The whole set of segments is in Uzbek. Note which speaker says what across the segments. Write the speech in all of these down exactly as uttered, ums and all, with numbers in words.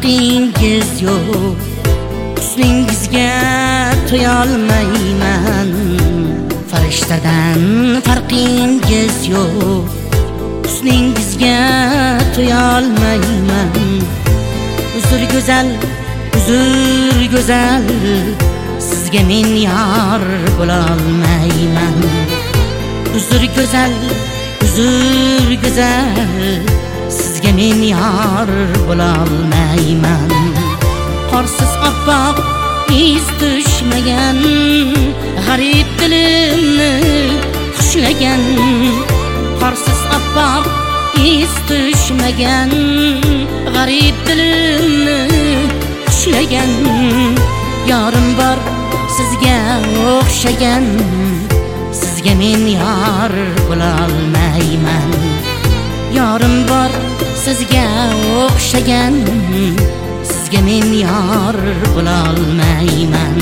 Speaker 1: farqingiz yo'q. Husningizga to'yolmayman. Farishtadan farqingiz yo'q. Husningizga to'yolmayman. Uzr go'zal, uzr go'zal, sizga men yor bo'lolmayman. Uzr go'zal, uzr go'zal, sizga men yor bo'lolmayman. Qorsiz oppoq iz tushmagan, g'arib dilimni xushlagan. Qorsiz oppoq iz tushmagan, g'arib dilimni xushlagan. Yorim bor sizga o'xshagan, sizga men yor bo'lolmayman. Yorim bor sizga o'xshagan, sizga men yor bo'lolmayman.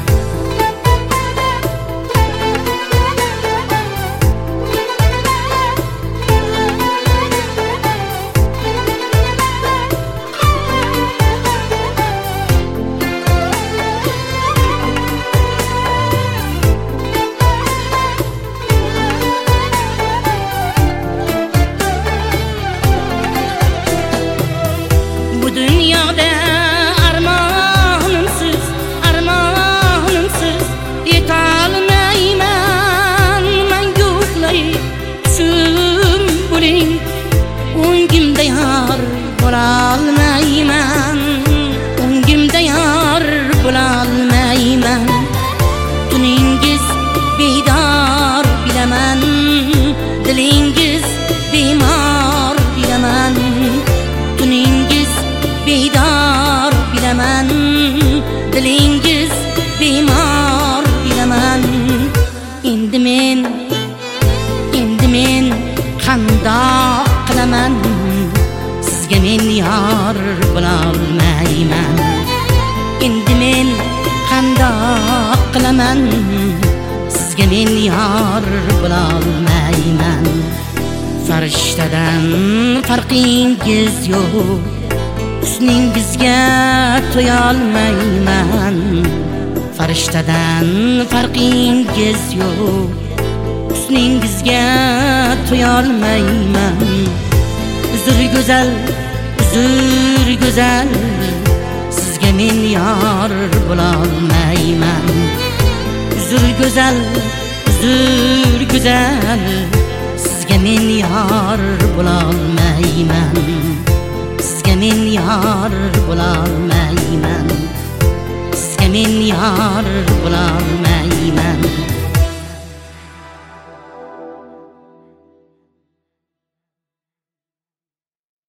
Speaker 1: Dünyada armonimsiz, armonimsiz yetolmayman. Mangu uxlayib tushim bo'ling, o'ngimda yor bo'lolmayman. O'ngimda yor bo'lolmayman. Tuningiz bedor bilaman, dilingiz bemor bilaman. Tuningiz bedor bilaman, dilingiz bemor bilaman. Endi men, endi men qandoq qilaman, sizga men yor bo'lolmayman. Endi men qandoq qilaman, sizga men yor bo'lolmayman. Farishtadan farqingiz yo'q. Husningizga to'yolmayman. Farishtadan farqingiz yo'q. Husningizga to'yolmayman. Uzr go'zal, uzr go'zal, sizga men yor bo'lolmayman. Uzr go'zal, uzr go'zal, sizga men yor bo'lolmayman. Sizga men yor bo'lolmayman. Sizga men yor bo'lolmayman.